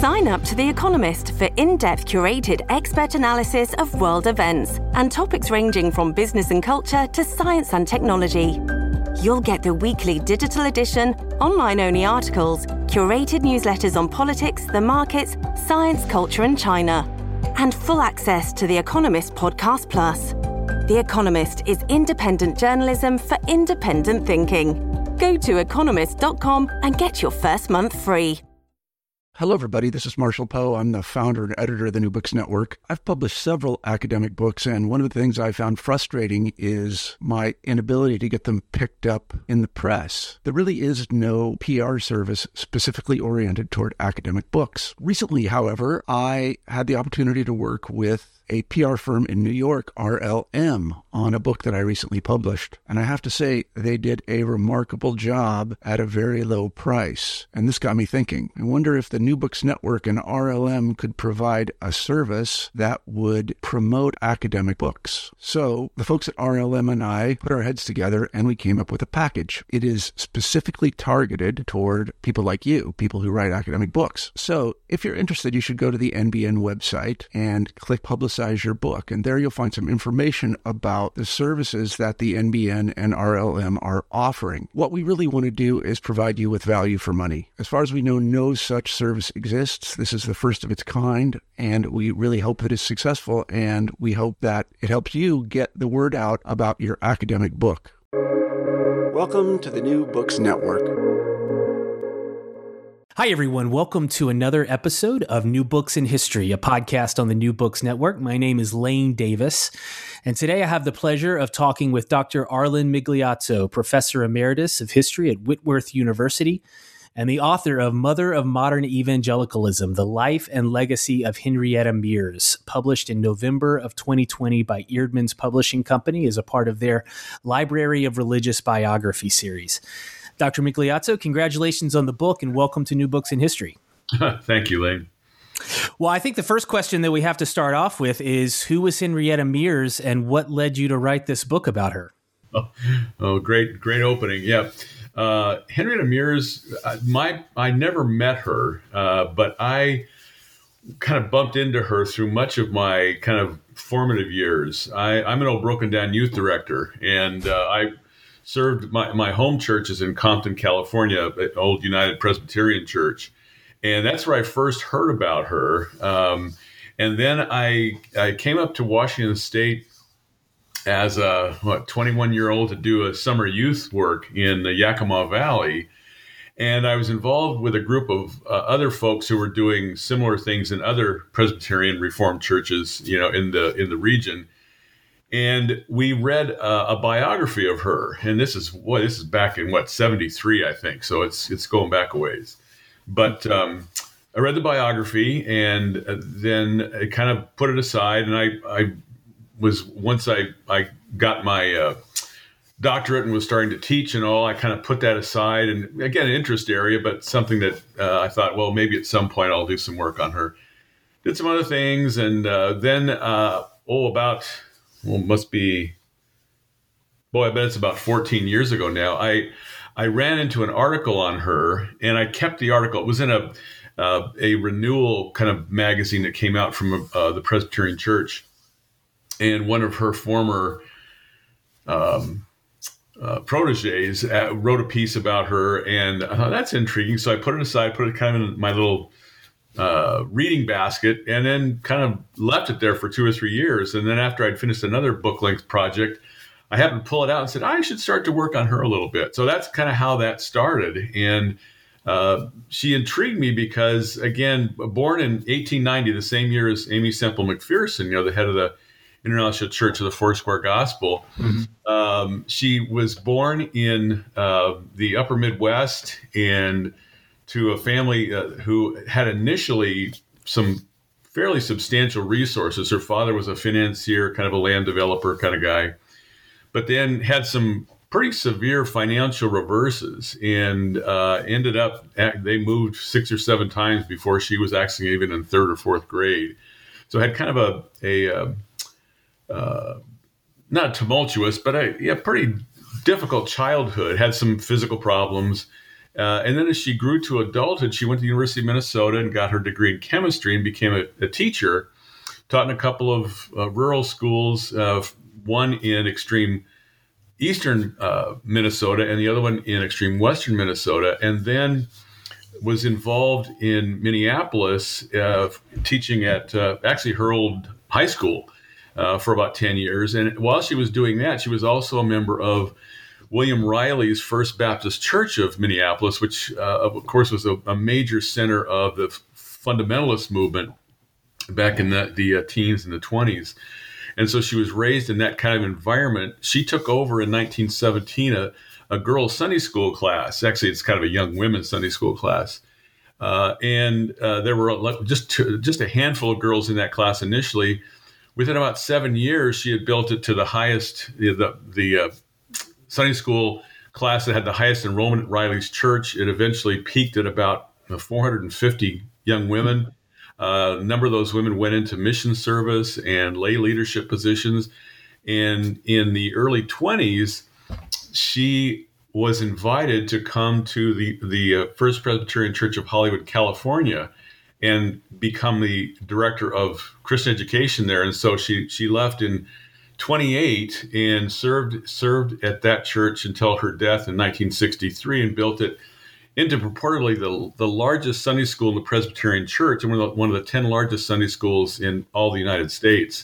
Sign up to The Economist for in-depth curated expert analysis of world events and topics ranging from business and culture to science and technology. You'll get the weekly digital edition, online-only articles, curated newsletters on politics, the markets, science, culture and China, and full access to The Economist Podcast Plus. The Economist is independent journalism for independent thinking. Go to economist.com and get your first month free. Hello, everybody. This is Marshall Poe. I'm the founder and editor of the New Books Network. I've published several academic books, and one of the things I found frustrating is my inability to get them picked up in the press. There really is no PR service specifically oriented toward academic books. Recently, however, I had the opportunity to work with a PR firm in New York, RLM, on a book that I recently published. And I have to say, they did a remarkable job at a very low price. And this got me thinking. I wonder if the New Books Network and RLM could provide a service that would promote academic books. So the folks at RLM and I put our heads together and we came up with a package. It is specifically targeted toward people like you, people who write academic books. So if you're interested, you should go to the NBN website and click Publicize Your Book. And there you'll find some information about the services that the NBN and RLM are offering. What we really want to do is provide you with value for money. As far as we know, no such service exists. This is the first of its kind, and we really hope that it's successful, and we hope that it helps you get the word out about your academic book. Welcome to the New Books Network. Hi, everyone. Welcome to another episode of New Books in History, a podcast on the New Books Network. My name is Lane Davis, and today I have the pleasure of talking with Dr. Arlen Migliazzo, Professor Emeritus of History at Whitworth University and the author of Mother of Modern Evangelicalism, The Life and Legacy of Henrietta Mears, published in November of 2020 by Eerdmans Publishing Company as a part of their Library of Religious Biography series. Dr. Migliazzo, congratulations on the book and welcome to New Books in History. Thank you, Lane. Well, I think the first question that we have to start off with is, who was Henrietta Mears and what led you to write this book about her? Oh, great opening. Yeah. Henrietta Mears, I never met her, but I kind of bumped into her through much of my kind of formative years. I'm an old broken down youth director, and I served my home church is in Compton, California, at Old United Presbyterian Church. And that's where I first heard about her. And then I came up to Washington State as a 21-year-old to do a summer youth work in the Yakima Valley. And I was involved with a group of other folks who were doing similar things in other Presbyterian Reformed churches, in the region. And we read a biography of her, and this is back in 73, I think. So it's going back a ways. But I read the biography, and then I kind of put it aside. And once I got my doctorate and was starting to teach and all, I kind of put that aside. And again, an interest area, but something that I thought, well, maybe at some point I'll do some work on her. Did some other things, and then must be, I bet it's about 14 years ago now. I ran into an article on her, and I kept the article. It was in a renewal kind of magazine that came out from the Presbyterian Church, and one of her former proteges wrote a piece about her, and I thought, that's intriguing. So I put it aside, put it kind of in my little reading basket, and then kind of left it there for 2 or 3 years. And then after I'd finished another book-length project, I happened to pull it out and said, I should start to work on her a little bit. So that's kind of how that started. And she intrigued me because, again, born in 1890, the same year as Aimee Semple McPherson, the head of the International Church of the Foursquare Gospel. Mm-hmm. She was born in the upper Midwest, and to a family who had initially some fairly substantial resources. Her father was a financier, kind of a land developer kind of guy, but then had some pretty severe financial reverses, and ended up, they moved 6 or 7 times before she was actually even in 3rd or 4th grade. So had kind of a not tumultuous, but a pretty difficult childhood, had some physical problems. And then as she grew to adulthood, she went to the University of Minnesota and got her degree in chemistry and became a teacher, taught in a couple of rural schools, one in extreme eastern Minnesota and the other one in extreme western Minnesota, and then was involved in Minneapolis, teaching at actually her old high school for about 10 years. And while she was doing that, she was also a member of William Riley's First Baptist Church of Minneapolis, which, of course, was a major center of the fundamentalist movement back in the teens and the 20s. And so she was raised in that kind of environment. She took over in 1917 a girls' Sunday school class. Actually, it's kind of a young women's Sunday school class. And there were just a handful of girls in that class initially. Within about 7 years, she had built it to the highest, the Sunday school class that had the highest enrollment at Riley's Church. It eventually peaked at about 450 young women. A number of those women went into mission service and lay leadership positions. And in the early 20s, she was invited to come to the First Presbyterian Church of Hollywood, California, and become the director of Christian education there. And so she left in 28 and served at that church until her death in 1963 and built it into purportedly the largest Sunday school in the Presbyterian Church and one of the 10 largest Sunday schools in all the United States.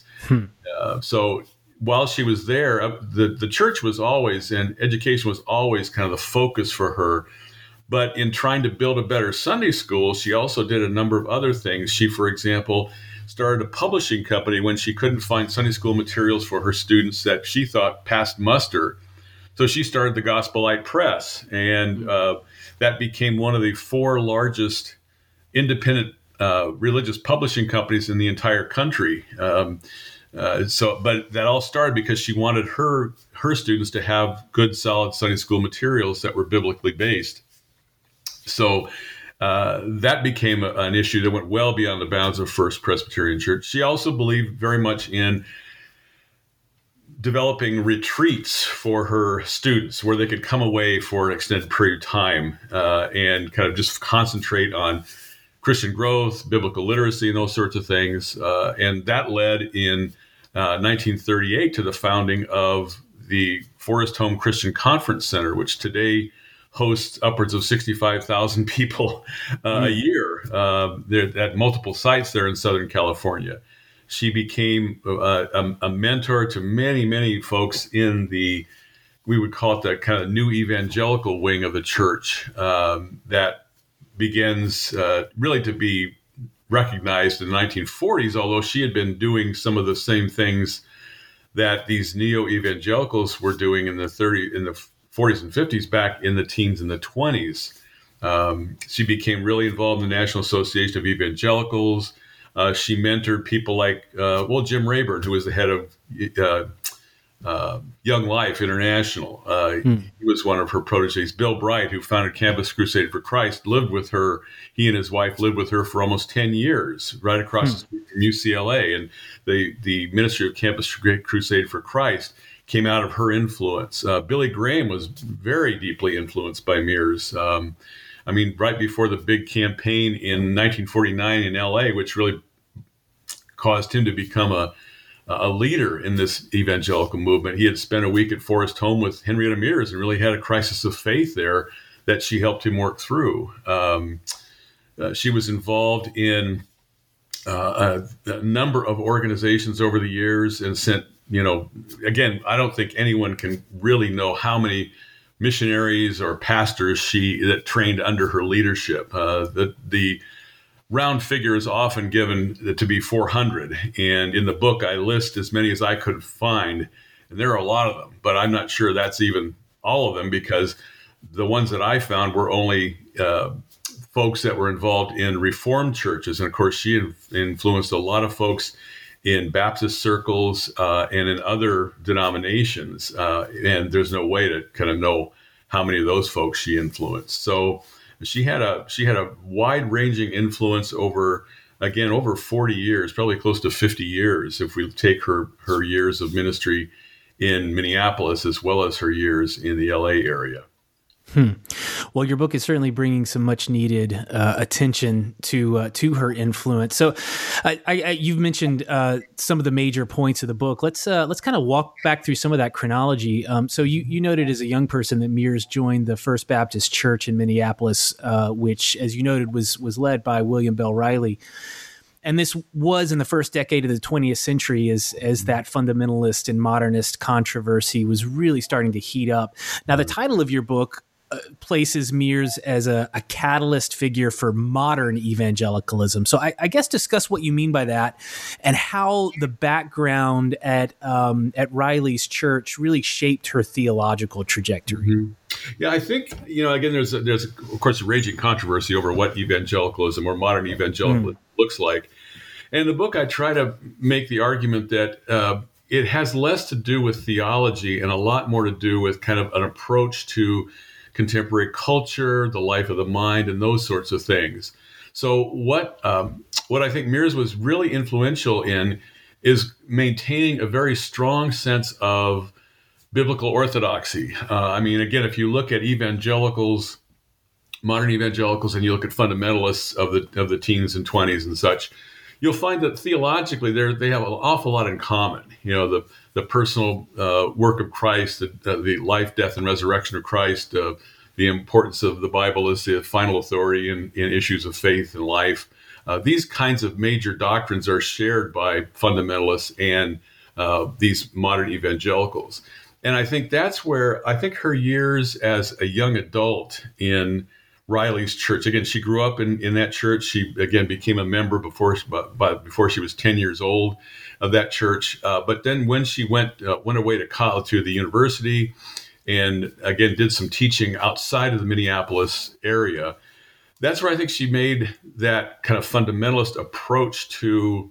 So while she was there, the church was always, and education was always kind of the focus for her. But in trying to build a better Sunday school, she also did a number of other things. She, for example, started a publishing company when she couldn't find Sunday school materials for her students that she thought passed muster. So she started the Gospel Light Press, and that became one of the 4 largest independent religious publishing companies in the entire country. But that all started because she wanted her students to have good, solid Sunday school materials that were biblically based. So that became an issue that went well beyond the bounds of First Presbyterian Church. She also believed very much in developing retreats for her students where they could come away for an extended period of time and kind of just concentrate on Christian growth, biblical literacy, and those sorts of things. And that led in 1938 to the founding of the Forest Home Christian Conference Center, which today hosts upwards of 65,000 people a year. They're at multiple sites there in Southern California. She became a mentor to many, many folks in we would call it the kind of new evangelical wing of the church that begins really to be recognized in the 1940s, although she had been doing some of the same things that these neo-evangelicals were doing in the 40s and 50s back in the teens and the 20s. She became really involved in the National Association of Evangelicals. She mentored people like, Jim Rayburn, who was the head of Young Life International. He was one of her proteges. Bill Bright, who founded Campus Crusade for Christ, lived with her. He and his wife lived with her for almost 10 years, right across the street from UCLA. And the ministry of Campus Crusade for Christ came out of her influence. Billy Graham was very deeply influenced by Mears. Right before the big campaign in 1949 in LA, which really caused him to become a leader in this evangelical movement. He had spent a week at Forest Home with Henrietta Mears and really had a crisis of faith there that she helped him work through. She was involved in a number of organizations over the years and sent, again, I don't think anyone can really know how many missionaries or pastors that trained under her leadership. The round figure is often given to be 400. And in the book, I list as many as I could find. And there are a lot of them, but I'm not sure that's even all of them because the ones that I found were only folks that were involved in Reformed churches. And of course, she influenced a lot of folks in Baptist circles and in other denominations. And there's no way to kind of know how many of those folks she influenced. So she had a wide-ranging influence over 40 years, probably close to 50 years, if we take her years of ministry in Minneapolis as well as her years in the LA area. Well, your book is certainly bringing some much needed attention to her influence. So, you've mentioned some of the major points of the book. Let's kind of walk back through some of that chronology. So, you noted as a young person that Mears joined the First Baptist Church in Minneapolis, which, as you noted, was led by William Bell Riley. And this was in the first decade of the 20th century as that fundamentalist and modernist controversy was really starting to heat up. Now, the title of your book places Mears as a catalyst figure for modern evangelicalism. So I guess discuss what you mean by that and how the background at Riley's church really shaped her theological trajectory. Mm-hmm. Yeah, I think, again, there's of course a raging controversy over what evangelicalism or modern evangelicalism looks like. And in the book, I try to make the argument that it has less to do with theology and a lot more to do with kind of an approach to contemporary culture, the life of the mind, and those sorts of things. So what I think Mears was really influential in is maintaining a very strong sense of biblical orthodoxy. Again, if you look at evangelicals, modern evangelicals, and you look at fundamentalists of the teens and 20s and such, you'll find that theologically they have an awful lot in common. The personal work of Christ, the life, death, and resurrection of Christ, the importance of the Bible as the final authority in issues of faith and life. These kinds of major doctrines are shared by fundamentalists and these modern evangelicals. And I think that's where her years as a young adult in Riley's church. Again, she grew up in that church. She again became a member before she was 10 years old of that church. But then when she went away to college, to the university, and again did some teaching outside of the Minneapolis area, that's where I think she made that kind of fundamentalist approach to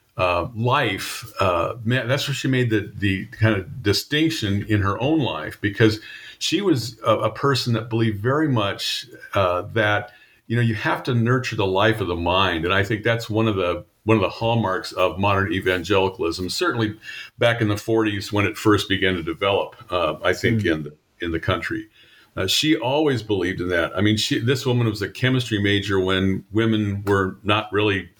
life. That's where she made the kind of distinction in her own life, because she was a person that believed very much that you have to nurture the life of the mind, and I think that's one of the hallmarks of modern evangelicalism. Certainly, back in the 40s when it first began to develop, I think in the country, she always believed in that. I mean, this woman was a chemistry major when women were not really.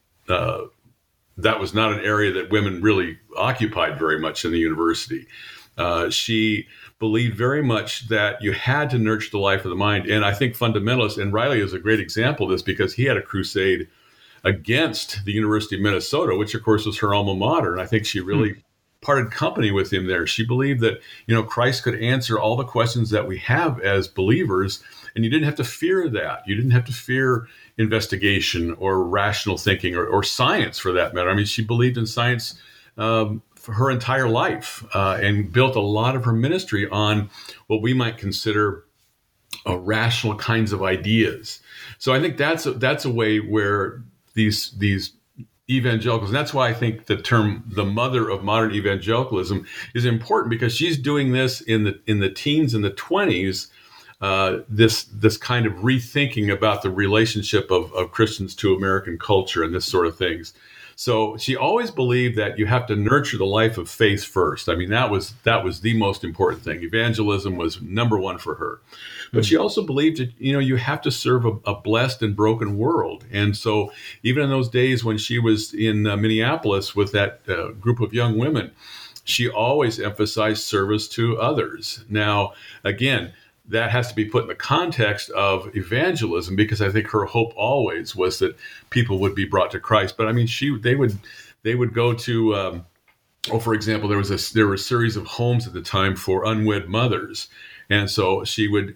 That was not an area that women really occupied very much in the university. She believed very much that you had to nurture the life of the mind. And I think fundamentalists, and Riley is a great example of this because he had a crusade against the University of Minnesota, which of course was her alma mater. And I think she really parted company with him there. She believed that, Christ could answer all the questions that we have as believers, and you didn't have to fear that. You didn't have to fear investigation or rational thinking or science for that matter. I mean, she believed in science for her entire life and built a lot of her ministry on what we might consider rational kinds of ideas. So I think that's a way where these evangelicals, and that's why I think the term the mother of modern evangelicalism is important, because she's doing this in the teens and the 20s. This kind of rethinking about the relationship of Christians to American culture and this sort of things. So she always believed that you have to nurture the life of faith first. I mean, that was the most important thing. Evangelism was number one for her. But she also believed that, you have to serve a blessed and broken world. And so even in those days when she was in Minneapolis with that group of young women, she always emphasized service to others. Now, again, that has to be put in the context of evangelism, because I think her hope always was that people would be brought to Christ. But I mean, they would go to, for example, there were a series of homes at the time for unwed mothers, and so she would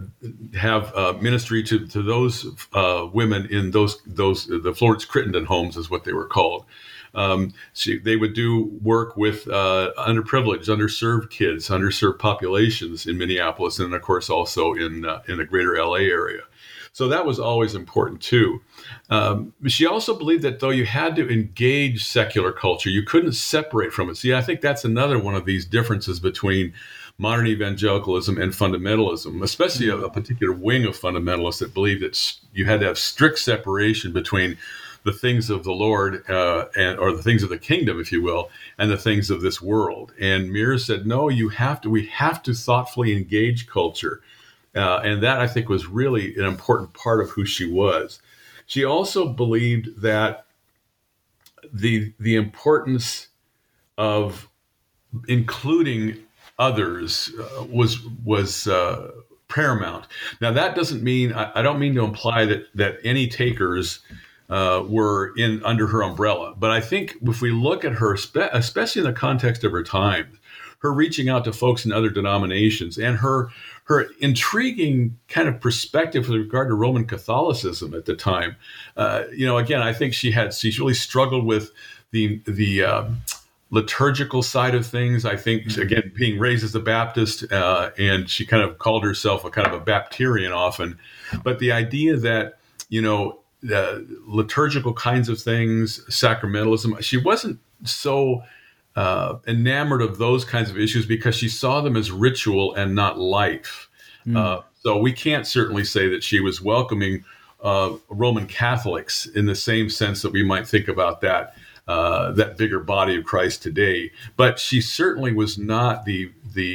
have ministry to those women in the Florence Crittenden homes is what they were called. They would do work with underprivileged, underserved kids, underserved populations in Minneapolis, and of course also in the greater LA area. So that was always important too. She also believed that though you had to engage secular culture, you couldn't separate from it. See, I think that's another one of these differences between modern evangelicalism and fundamentalism, especially a particular wing of fundamentalists that believed that you had to have strict separation between the things of the Lord or the things of the kingdom, if you will, and the things of this world. And Mears said, no, we have to thoughtfully engage culture. And that, I think, was really an important part of who she was. She also believed that the importance of including others was paramount. Now, that doesn't mean, I don't mean to imply that any takers were under her umbrella. But I think if we look at her, especially in the context of her time, her reaching out to folks in other denominations and her intriguing kind of perspective with regard to Roman Catholicism at the time, again, I think she's really struggled with the liturgical side of things. I think, again, being raised as a Baptist, and she kind of called herself a kind of a Baptarian often, but the idea that, the liturgical kinds of things, sacramentalism, she wasn't so enamored of those kinds of issues because she saw them as ritual and not life. So we can't certainly say that she was welcoming Roman Catholics in the same sense that we might think about that bigger body of Christ today. But she certainly was not the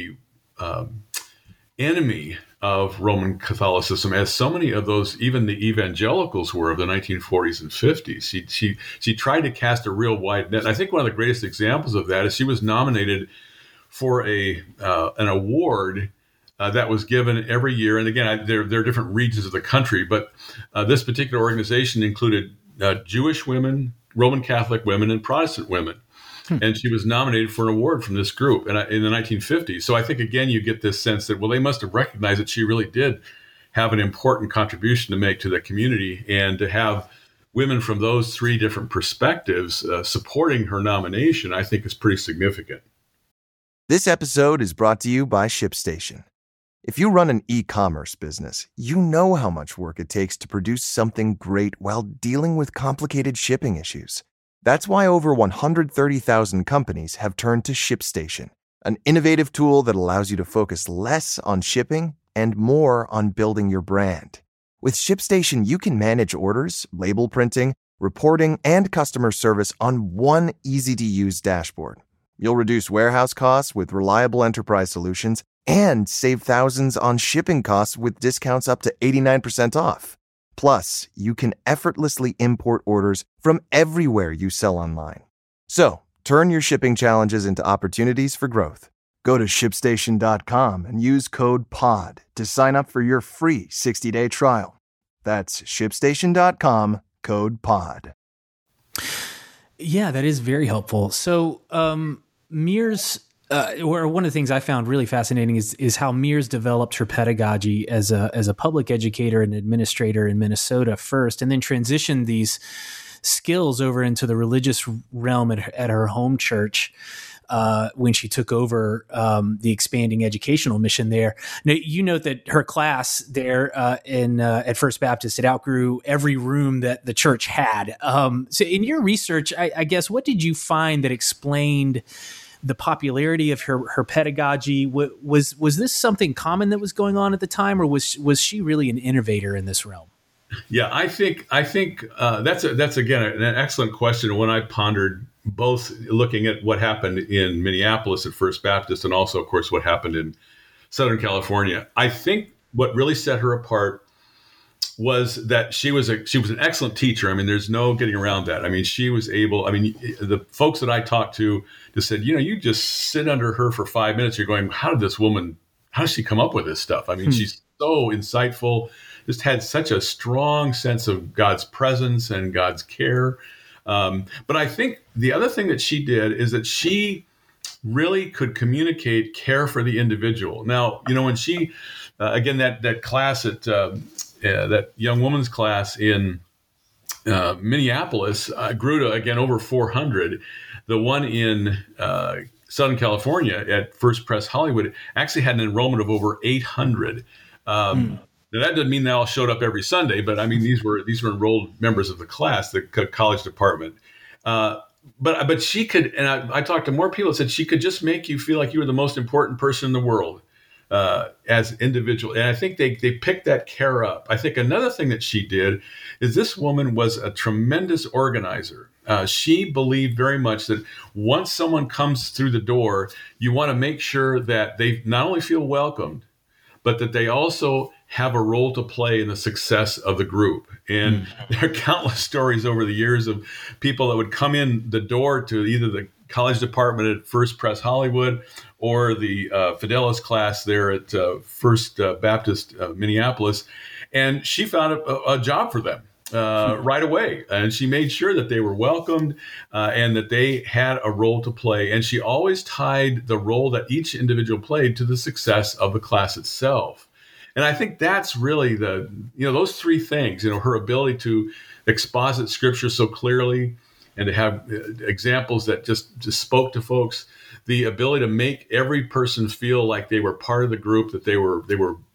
enemy of Roman Catholicism, as so many of those, even the evangelicals were of the 1940s and 50s. She tried to cast a real wide net. I think one of the greatest examples of that is she was nominated for an award that was given every year. And again, there are different regions of the country, but this particular organization included Jewish women, Roman Catholic women, and Protestant women. And she was nominated for an award from this group in the 1950s. So I think, again, you get this sense that, well, they must have recognized that she really did have an important contribution to make to the community, and to have women from those three different perspectives supporting her nomination, I think, is pretty significant. This episode is brought to you by ShipStation. If you run an e-commerce business, you know how much work it takes to produce something great while dealing with complicated shipping issues. That's why over 130,000 companies have turned to ShipStation, an innovative tool that allows you to focus less on shipping and more on building your brand. With ShipStation, you can manage orders, label printing, reporting, and customer service on one easy-to-use dashboard. You'll reduce warehouse costs with reliable enterprise solutions and save thousands on shipping costs with discounts up to 89% off. Plus, you can effortlessly import orders from everywhere you sell online. So, turn your shipping challenges into opportunities for growth. Go to ShipStation.com and use code POD to sign up for your free 60-day trial. That's ShipStation.com, code POD. Yeah, that is very helpful. So, Mears, or one of the things I found really fascinating is how Mears developed her pedagogy as a public educator and administrator in Minnesota first, and then transitioned these skills over into the religious realm at her home church when she took over the expanding educational mission there. Now, you note that her class there at First Baptist, it outgrew every room that the church had. So in your research, I guess, what did you find that explained the popularity of her pedagogy? Was this something common that was going on at the time, or was she really an innovator in this realm? Yeah, I think that's again an excellent question. When I pondered both looking at what happened in Minneapolis at First Baptist, and also, of course, what happened in Southern California, I think what really set her apart was that she was an excellent teacher. I mean, there's no getting around that. I mean, she was able. I mean, the folks that I talked to just said, you just sit under her for 5 minutes. You're going, how does she come up with this stuff? I mean, she's so insightful. Just had such a strong sense of God's presence and God's care. But I think the other thing that she did is that she really could communicate care for the individual. Now, when she, again, that class at that young woman's class in Minneapolis grew to, again, over 400. The one in Southern California at First Pres Hollywood actually had an enrollment of over 800. Now, that doesn't mean they all showed up every Sunday, but I mean, these were enrolled members of the class, the college department. But she could, and I talked to more people that said she could just make you feel like you were the most important person in the world as individual. And I think they picked that care up. I think another thing that she did is this woman was a tremendous organizer. She believed very much that once someone comes through the door, you want to make sure that they not only feel welcomed, but that they also have a role to play in the success of the group. And there are countless stories over the years of people that would come in the door to either the college department at First Pres Hollywood or the Fidelis class there at First Baptist Minneapolis. And she found a job for them right away. And she made sure that they were welcomed and that they had a role to play. And she always tied the role that each individual played to the success of the class itself. And I think that's really those three things, her ability to exposit scripture so clearly and to have examples that just spoke to folks, the ability to make every person feel like they were part of the group, that they were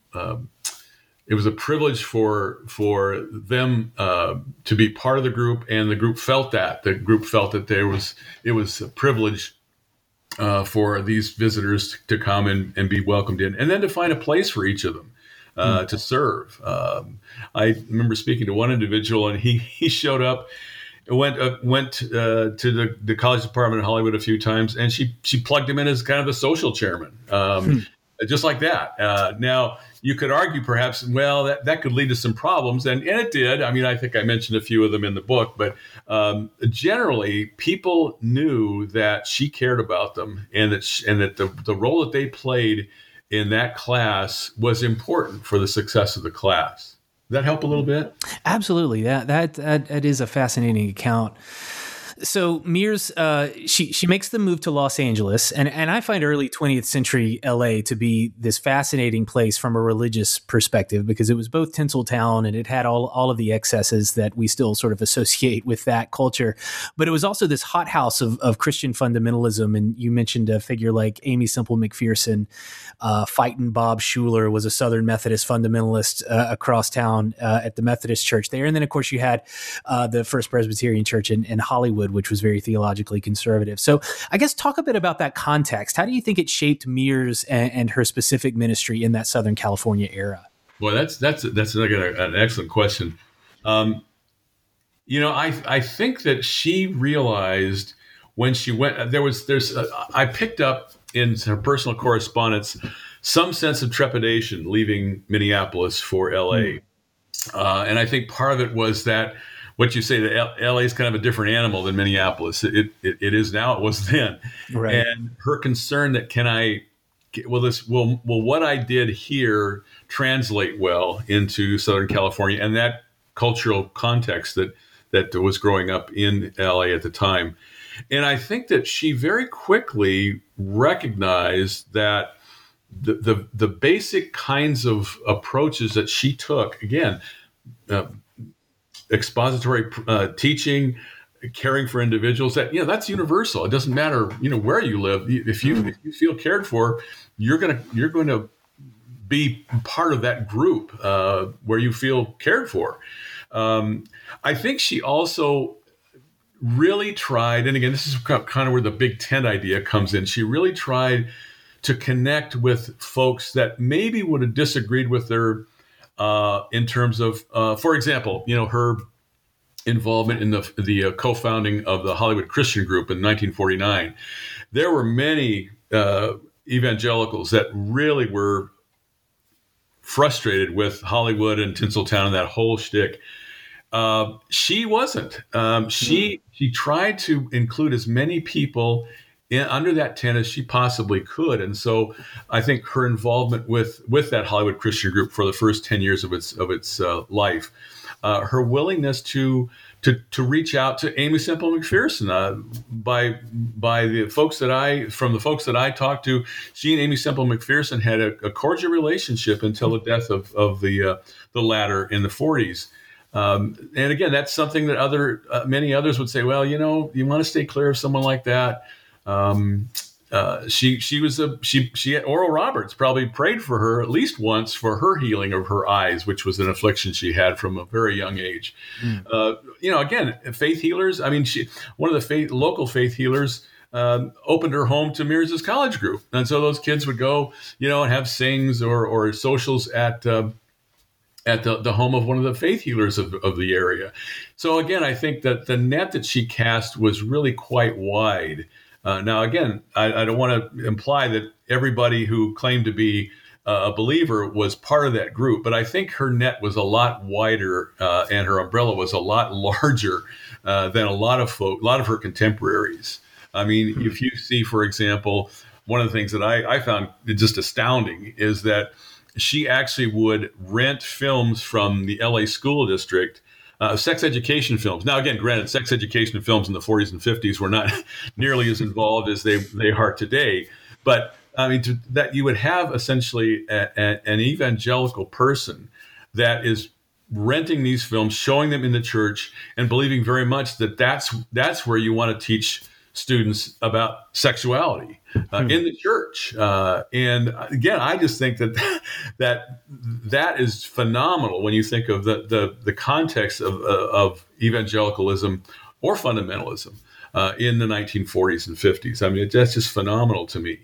it was a privilege for them to be part of the group, and the group felt that. The group felt that it was a privilege for these visitors to come and be welcomed in, and then to find a place for each of them to serve. I remember speaking to one individual, and he showed up, went to the college department in Hollywood a few times, and she plugged him in as kind of the social chairman, just like that. Now, you could argue perhaps, well, that could lead to some problems, and it did. I mean, I think I mentioned a few of them in the book, but generally, people knew that she cared about them, and that the role that they played in that class was important for the success of the class. Does that help a little bit? Absolutely. That is a fascinating account. So Mears, she makes the move to Los Angeles, and I find early 20th century LA to be this fascinating place from a religious perspective, because it was both Tinseltown and it had all of the excesses that we still sort of associate with that culture. But it was also this hothouse of Christian fundamentalism. And you mentioned a figure like Aimee Semple McPherson. Fightin' Bob Schuler was a Southern Methodist fundamentalist across town at the Methodist Church there. And then, of course, you had the First Presbyterian Church in Hollywood, which was very theologically conservative. So I guess talk a bit about that context. How do you think it shaped Mears and her specific ministry in that Southern California era? Well, that's an excellent question. I think that she realized when she went, I picked up in her personal correspondence some sense of trepidation leaving Minneapolis for LA. And I think part of it was that what you say, that LA is kind of a different animal than Minneapolis. It is now, it was then. Right. And her concern that will what I did here translate well into Southern California and that cultural context that was growing up in LA at the time. And I think that she very quickly recognized that the basic kinds of approaches that she took, again, expository teaching, caring for individuals, that's universal. It doesn't matter, where you live. If you feel cared for, you're going to be part of that group where you feel cared for. I think she also really tried, and again, this is kind of where the Big Tent idea comes in. She really tried to connect with folks that maybe would have disagreed with her in terms of, for example, her involvement in the co-founding of the Hollywood Christian Group in 1949. There were many evangelicals that really were frustrated with Hollywood and Tinseltown and that whole shtick. She wasn't. She tried to include as many people under that tent as she possibly could, and so I think her involvement with that Hollywood Christian Group for the first 10 years of its life, her willingness to reach out to Aimee Semple McPherson, by the folks that I talked to, she and Aimee Semple McPherson had a cordial relationship until the death of the latter in the 40s. And again, that's something that many others would say, well, you want to stay clear of someone like that. She had Oral Roberts probably prayed for her at least once for her healing of her eyes, which was an affliction she had from a very young age. Again, faith healers. I mean, one of the local faith healers opened her home to Mears's college group, and so those kids would go, and have sings or socials at the home of one of the faith healers of the area. So again, I think that the net that she cast was really quite wide. Now, again, I don't want to imply that everybody who claimed to be a believer, was part of that group. But I think her net was a lot wider and her umbrella was a lot larger than a lot of her contemporaries. I mean, if you see, for example, one of the things that I found just astounding is that she actually would rent films from the LA school district, sex education films. Now, again, granted, sex education films in the 40s and 50s were not nearly as involved as they are today. But I mean, that you would have essentially an evangelical person that is renting these films, showing them in the church, and believing very much that that's where you want to teach students about sexuality in the church. And again, I just think that is phenomenal when you think of the context of evangelicalism or fundamentalism in the 1940s and 50s. I mean, that's just phenomenal to me.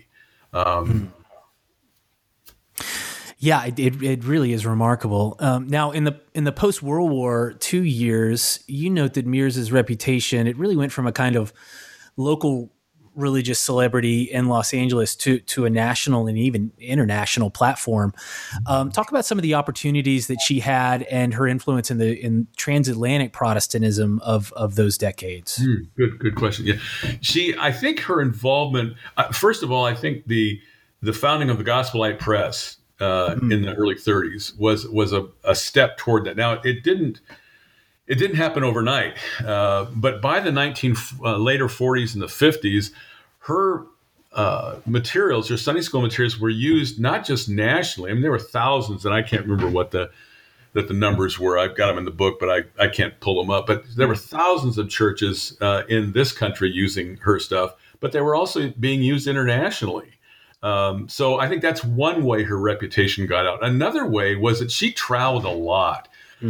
Yeah, it really is remarkable. Now, in the post World War II years, you note that Mears's reputation, it really went from a kind of local religious celebrity in Los Angeles to a national and even international platform. Talk about some of the opportunities that she had and her influence in transatlantic Protestantism of those decades. Good question. Yeah, I think her involvement. First of all, I think the founding of the Gospel Light Press in the early 30s was a step toward that. Now, it didn't happen overnight, but by the later 40s and the 50s, her materials, her Sunday school materials, were used not just nationally. I mean, there were thousands, and I can't remember what the numbers were. I've got them in the book, but I can't pull them up. But there were thousands of churches in this country using her stuff, but they were also being used internationally. So I think that's one way her reputation got out. Another way was that she traveled a lot.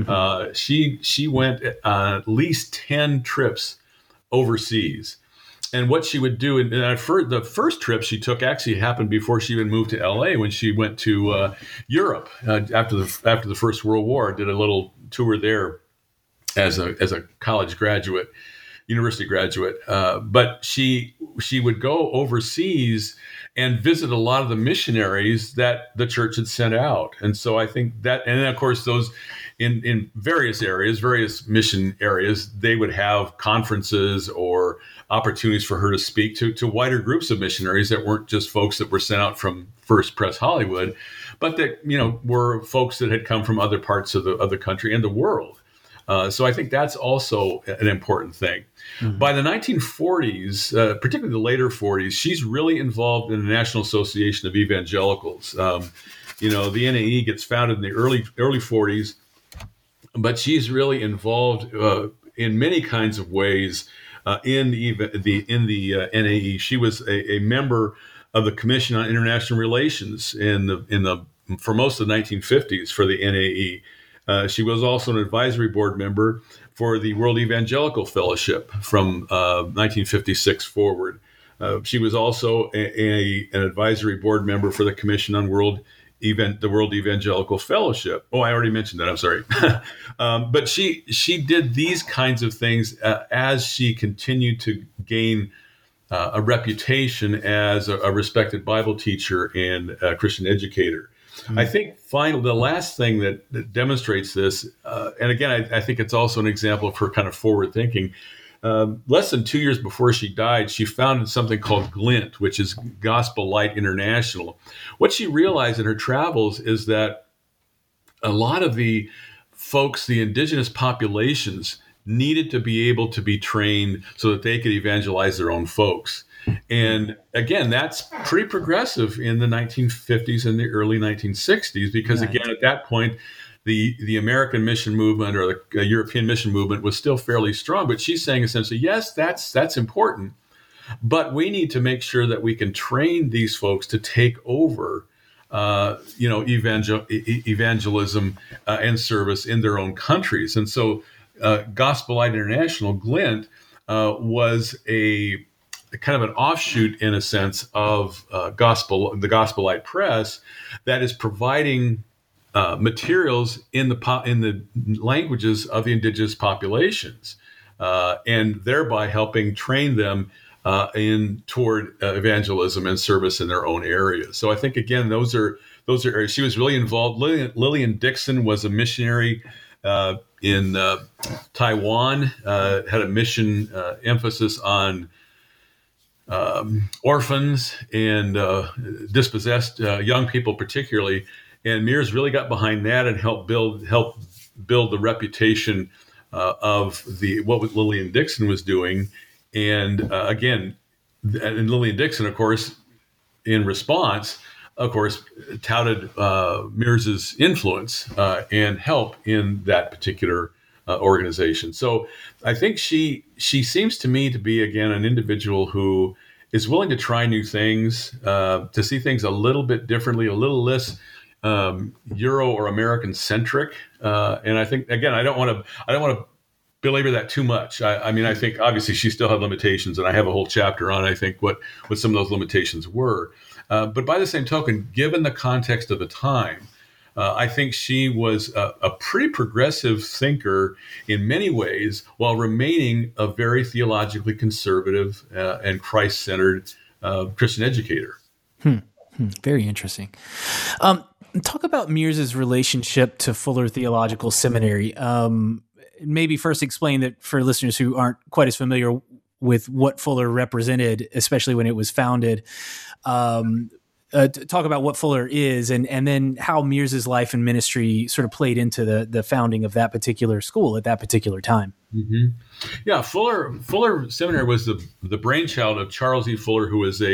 She went at least 10 trips overseas. And what she would do, and the first trip she took actually happened before she even moved to LA, when she went to Europe after the First World War. Did a little tour there as a college graduate, university graduate. But she would go overseas and visit a lot of the missionaries that the church had sent out. And so I think that, and then of course those in various areas, various mission areas, they would have conferences or opportunities for her to speak to wider groups of missionaries that weren't just folks that were sent out from First Press Hollywood, but that, were folks that had come from other parts of the country and the world. So I think that's also an important thing. Mm-hmm. By the 1940s, particularly the later 40s, she's really involved in the National Association of Evangelicals. The NAE gets founded in the early 40s, but she's really involved in many kinds of ways in the NAE. She was a member of the Commission on International Relations for most of the 1950s for the NAE. She was also an advisory board member for the World Evangelical Fellowship from 1956 forward. She was also an advisory board member for the Commission on the World Evangelical Fellowship. Oh, I already mentioned that. I'm sorry. But she did these kinds of things as she continued to gain a reputation as a respected Bible teacher and a Christian educator. Mm-hmm. I think finally, the last thing that demonstrates this, and again, I think it's also an example of her kind of forward thinking. Less than 2 years before she died, she founded something called Glint, which is Gospel Light International. What she realized in her travels is that a lot of the folks, the indigenous populations, needed to be able to be trained so that they could evangelize their own folks. And again, that's pretty progressive in the 1950s and the early 1960s, because again, at that point, the American mission movement or the European mission movement was still fairly strong. But she's saying essentially, yes, that's important, but we need to make sure that we can train these folks to take over, evangelism and service in their own countries. And so Gospel Light International, Glint, was a kind of an offshoot, in a sense, of the Gospel Light Press that is providing materials in the languages of the indigenous populations, and thereby helping train them toward evangelism and service in their own areas. So I think again, those are those are areas she was really involved. Lillian Dixon was a missionary in Taiwan, had a mission emphasis on orphans and dispossessed young people particularly. And Mears really got behind that and helped build the reputation of what Lillian Dixon was doing. And again, and Lillian Dixon, of course, in response, of course, touted Mears's influence and help in that particular organization. So I think she seems to me to be, again, an individual who is willing to try new things, to see things a little bit differently, a little less Euro or American centric. And I think, again, I don't want to belabor that too much. I mean, I think obviously she still had limitations, and I have a whole chapter on, I think, what some of those limitations were. But by the same token, given the context of the time, I think she was a pretty progressive thinker in many ways, while remaining a very theologically conservative and Christ-centered Christian educator. Very interesting. Talk about Mears's relationship to Fuller Theological Seminary. Maybe first explain that for listeners who aren't quite as familiar with what Fuller represented, especially when it was founded. Talk about what Fuller is, and then how Mears's life and ministry sort of played into the founding of that particular school at that particular time. Mm-hmm. Yeah, Fuller Seminary was the brainchild of Charles E. Fuller, who was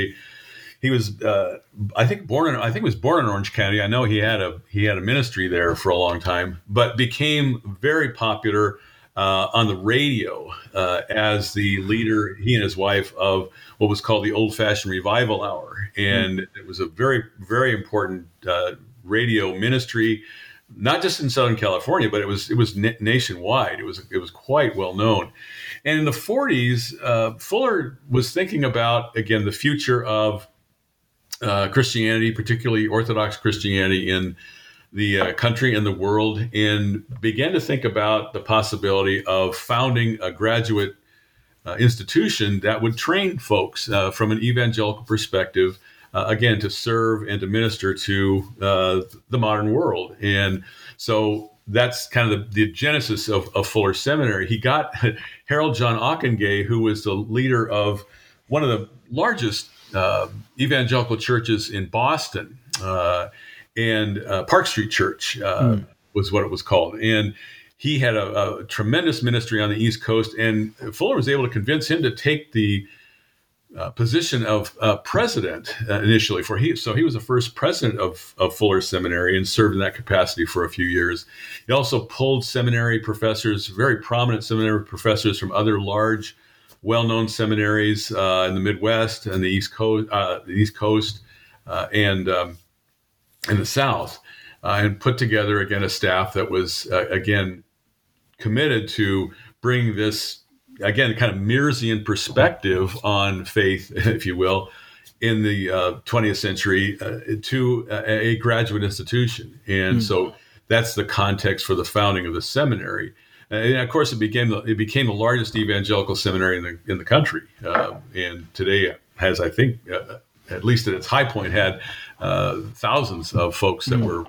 I think was born in Orange County. I know he had a ministry there for a long time, but became very popular on the radio as the leader, he and his wife, of what was called the Old Fashioned Revival Hour. And it was a very, very important radio ministry, not just in Southern California, but it was nationwide. It was quite well known. And in the 40s, Fuller was thinking about, again, the future of Christianity, particularly Orthodox Christianity in the country and the world, and began to think about the possibility of founding a graduate institution that would train folks from an evangelical perspective, again, to serve and to minister to the modern world. And so that's kind of the genesis of Fuller Seminary. He got Harold John Ockenga, who was the leader of one of the largest evangelical churches in Boston, and Park Street Church was what it was called. And he had a tremendous ministry on the East Coast, and Fuller was able to convince him to take the position of president initially. So he was the first president of Fuller Seminary and served in that capacity for a few years. He also pulled seminary professors, very prominent seminary professors from other large, well-known seminaries in the Midwest and the East Coast, and the South, and put together, again, a staff that was, again, committed to bring this, again, kind of Mearsian perspective on faith, if you will, in the 20th century to a graduate institution. And so that's the context for the founding of the seminary. And of course, it became the largest evangelical seminary in the country, and today has, I think, at least at its high point, had thousands of folks that were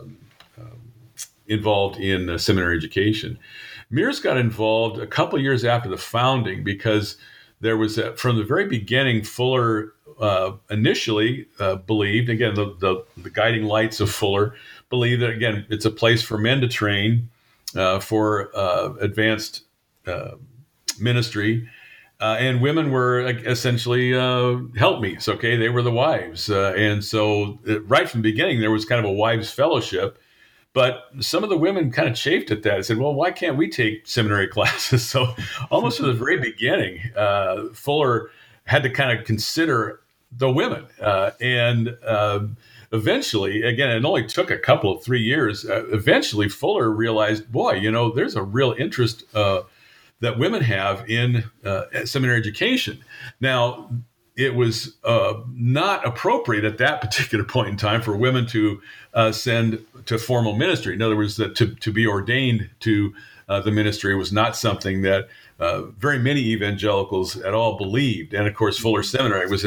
involved in seminary education. Mears got involved a couple of years after the founding because there was, from the very beginning, Fuller initially believed, again, the guiding lights of Fuller believed that, again, it's a place for men to train for advanced ministry. And women were essentially helpmeets, okay? They were the wives. And so right from the beginning, there was kind of a wives' fellowship. But some of the women kind of chafed at that and said, well, why can't we take seminary classes? So almost from the very beginning, Fuller had to kind of consider the women. And eventually, again, it only took a couple of 3 years. Eventually, Fuller realized, boy, there's a real interest that women have in seminary education. Now, it was not appropriate at that particular point in time for women to send to formal ministry. In other words, that to be ordained to the ministry was not something that very many evangelicals at all believed. And of course, Fuller Seminary was in that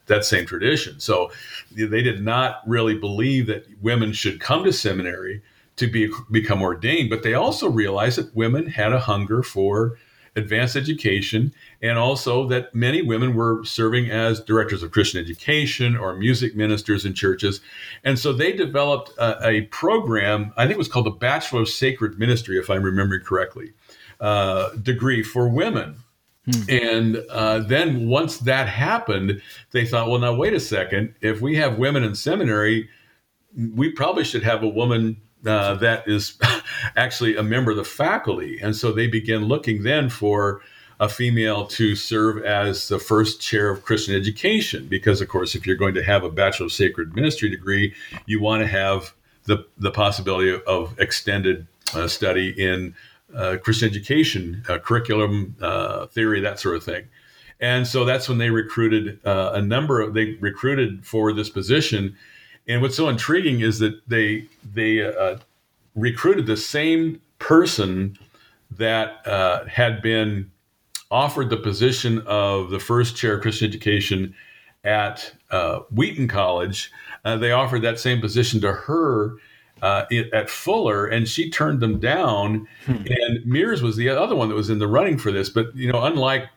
that same tradition. So they did not really believe that women should come to seminary to become ordained, but they also realized that women had a hunger for advanced education, and also that many women were serving as directors of Christian education or music ministers in churches. And so they developed a program, I think it was called the Bachelor of Sacred Ministry, if I'm remembering correctly, degree for women. And then once that happened, they thought, well, now, wait a second. If we have women in seminary, we probably should have a woman that is actually a member of the faculty. And so they began looking then for a female to serve as the first chair of Christian education, because, of course, if you're going to have a Bachelor of Sacred Ministry degree, you want to have the possibility of extended study in Christian education, curriculum, theory, that sort of thing. And so that's when they recruited they recruited for this position. And what's so intriguing is that they recruited the same person that had been offered the position of the first chair of Christian education at Wheaton College. They offered that same position to her at Fuller, and she turned them down. And Mears was the other one that was in the running for this. But, unlike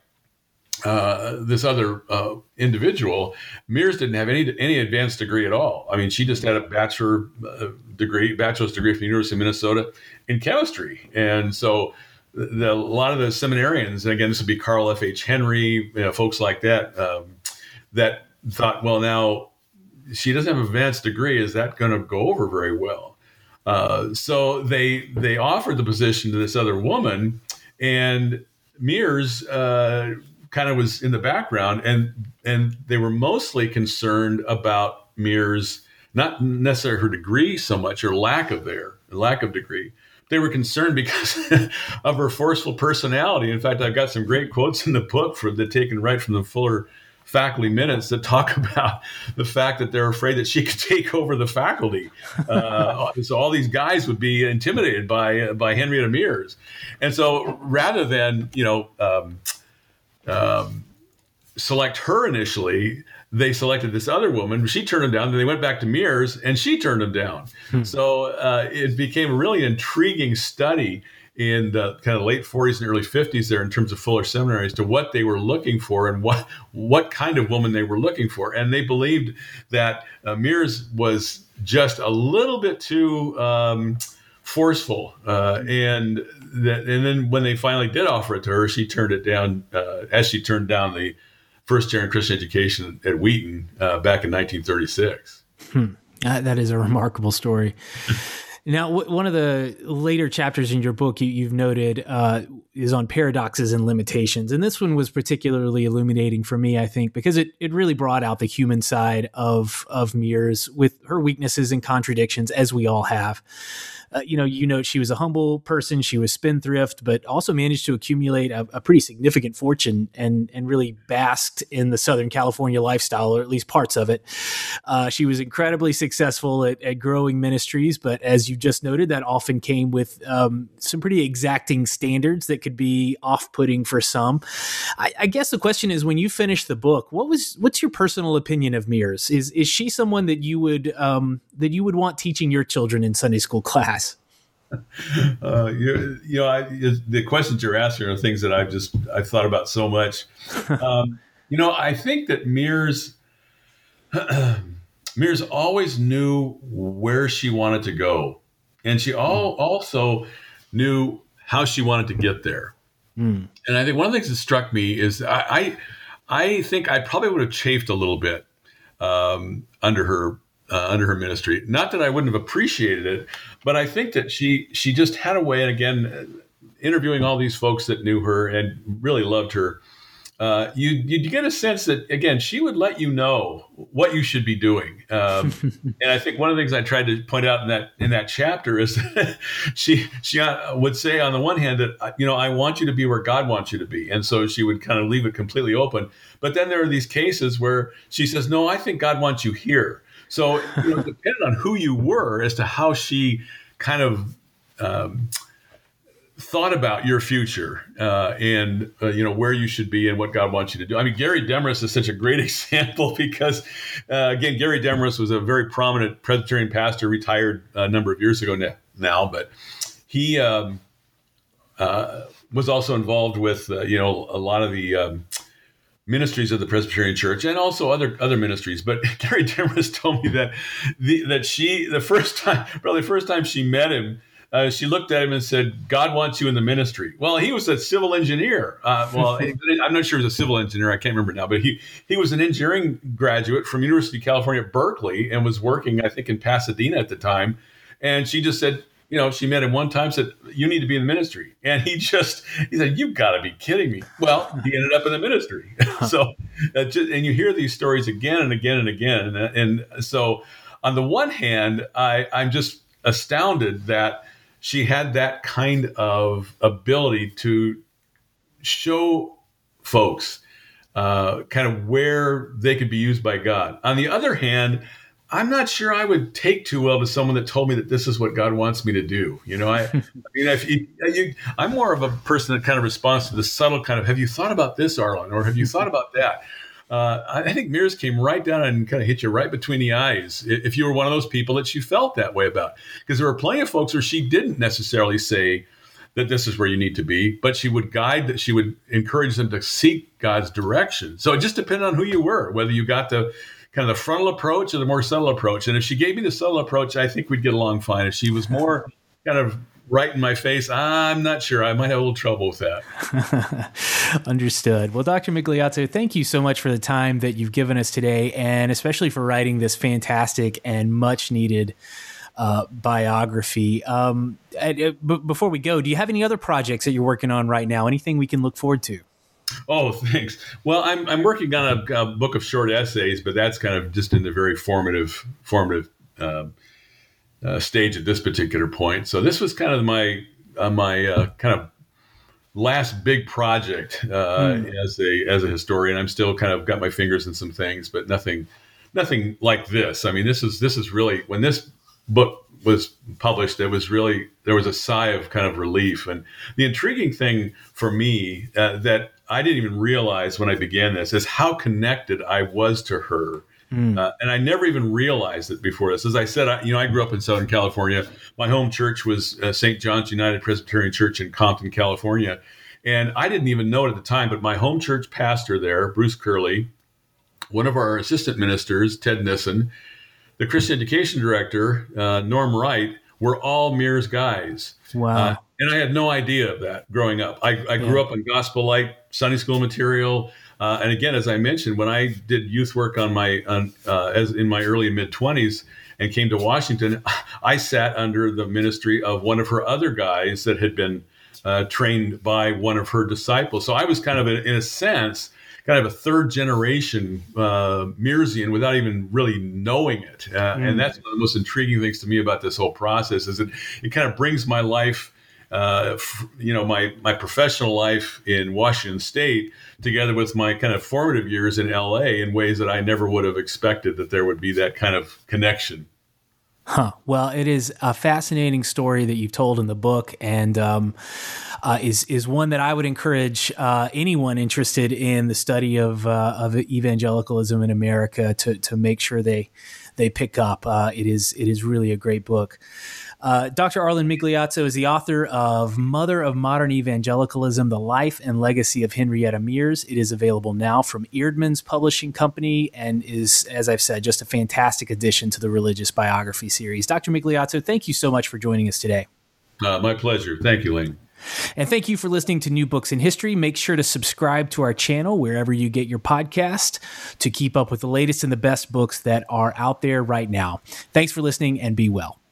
this other individual, Mears didn't have any advanced degree at all. I mean, she just had a bachelor's degree from the University of Minnesota in chemistry. And so a lot of the seminarians, and again, this would be Carl F.H. Henry, folks like that, that thought, well, now she doesn't have an advanced degree. Is that going to go over very well? So they offered the position to this other woman, and Mears kind of was in the background, and they were mostly concerned about Mears, not necessarily her degree so much, or lack of degree. They were concerned because of her forceful personality. In fact, I've got some great quotes in the book taken right from the Fuller faculty minutes that talk about the fact that they're afraid that she could take over the faculty. So all these guys would be intimidated by Henrietta Mears. And so rather than, select her initially, they selected this other woman. She turned them down. Then they went back to Mears, and she turned them down. So it became a really intriguing study in the kind of late 40s and early 50s there in terms of Fuller Seminary as to what they were looking for and what kind of woman they were looking for. And they believed that Mears was just a little bit too forceful. And then when they finally did offer it to her, she turned it down as she turned down the first chair in Christian education at Wheaton back in 1936. That is a remarkable story. Now, one of the later chapters in your book you've noted is on paradoxes and limitations. And this one was particularly illuminating for me, I think, because it really brought out the human side of Mears with her weaknesses and contradictions, as we all have. You note she was a humble person, she was spendthrift, but also managed to accumulate a pretty significant fortune and really basked in the Southern California lifestyle, or at least parts of it. She was incredibly successful at growing ministries, but as you just noted, that often came with some pretty exacting standards that could be off-putting for some. I guess the question is, when you finish the book, what's your personal opinion of Mears? Is she someone that you would want teaching your children in Sunday school class? The questions you're asking are things that I've thought about so much. I think that Mears always knew where she wanted to go, and she also knew how she wanted to get there. And I think one of the things that struck me is I think I probably would have chafed a little bit under her ministry. Not that I wouldn't have appreciated it, but I think that she just had a way, and again, interviewing all these folks that knew her and really loved her, you get a sense that, again, she would let you know what you should be doing. And I think one of the things I tried to point out in that chapter is that she would say, on the one hand, that, I want you to be where God wants you to be. And so she would kind of leave it completely open. But then there are these cases where she says, no, I think God wants you here. So, depending on who you were as to how she kind of thought about your future and where you should be and what God wants you to do. I mean, Gary Demarest is such a great example because, again, Gary Demarest was a very prominent Presbyterian pastor, retired a number of years ago now, but he was also involved with a lot of the ministries of the Presbyterian Church and also other ministries. But Gary Demarest told me that the first time she met him, she looked at him and said, "God wants you in the ministry." Well, he was a civil engineer. I'm not sure he was a civil engineer. I can't remember now, but he was an engineering graduate from University of California, Berkeley, and was working, I think, in Pasadena at the time. And she just said, she met him one time, said, "You need to be in the ministry." And he said, "You've got to be kidding me." Well, he ended up in the ministry. So, and you hear these stories again and again and again. And so on the one hand, I'm just astounded that she had that kind of ability to show folks kind of where they could be used by God. On the other hand, I'm not sure I would take too well to someone that told me that this is what God wants me to do. I'm more of a person that kind of responds to the subtle kind of, "Have you thought about this, Arlen?" Or "Have you thought about that?" I think Mears came right down and kind of hit you right between the eyes if you were one of those people that she felt that way about. Because there were plenty of folks where she didn't necessarily say that this is where you need to be, but she would she would encourage them to seek God's direction. So it just depended on who you were, whether you got the kind of the frontal approach or the more subtle approach. And if she gave me the subtle approach, I think we'd get along fine. If she was more kind of right in my face, I'm not sure. I might have a little trouble with that. Understood. Well, Dr. Migliozzo, thank you so much for the time that you've given us today, and especially for writing this fantastic and much needed biography. Before we go, do you have any other projects that you're working on right now? Anything we can look forward to? Oh, thanks. Well, I'm working on a book of short essays, but that's kind of just in the very formative stage at this particular point. So this was kind of my kind of last big project as a historian. I'm still kind of got my fingers in some things, but nothing like this. I mean, this is really, when this book was published, there was a sigh of kind of relief. And the intriguing thing for me that I didn't even realize when I began this is how connected I was to her. And I never even realized it before this. As I said, I grew up in Southern California. My home church was St. John's United Presbyterian Church in Compton, California. And I didn't even know it at the time, but my home church pastor there, Bruce Curley, one of our assistant ministers, Ted Nissen, the Christian education director, Norm Wright, were all Mears guys. Wow. And I had no idea of that growing up. I grew up on Gospel Light Sunday school material. And again, as I mentioned, when I did youth work as in my early and mid 20s and came to Washington, I sat under the ministry of one of her other guys that had been trained by one of her disciples. So I was kind of, in a sense, kind of a third generation Mearsian without even really knowing it. And that's one of the most intriguing things to me about this whole process is that it kind of brings my life, my professional life in Washington State together with my kind of formative years in LA in ways that I never would have expected that there would be that kind of connection. Huh. Well, it is a fascinating story that you've told in the book, and is one that I would encourage anyone interested in the study of evangelicalism in America to make sure they pick up. It is really a great book. Dr. Arlen Migliozzo is the author of Mother of Modern Evangelicalism, The Life and Legacy of Henrietta Mears. It is available now from Eerdmans Publishing Company and is, as I've said, just a fantastic addition to the religious biography series. Dr. Migliozzo, thank you so much for joining us today. My pleasure. Thank you, Lane. And thank you for listening to New Books in History. Make sure to subscribe to our channel wherever you get your podcast to keep up with the latest and the best books that are out there right now. Thanks for listening and be well.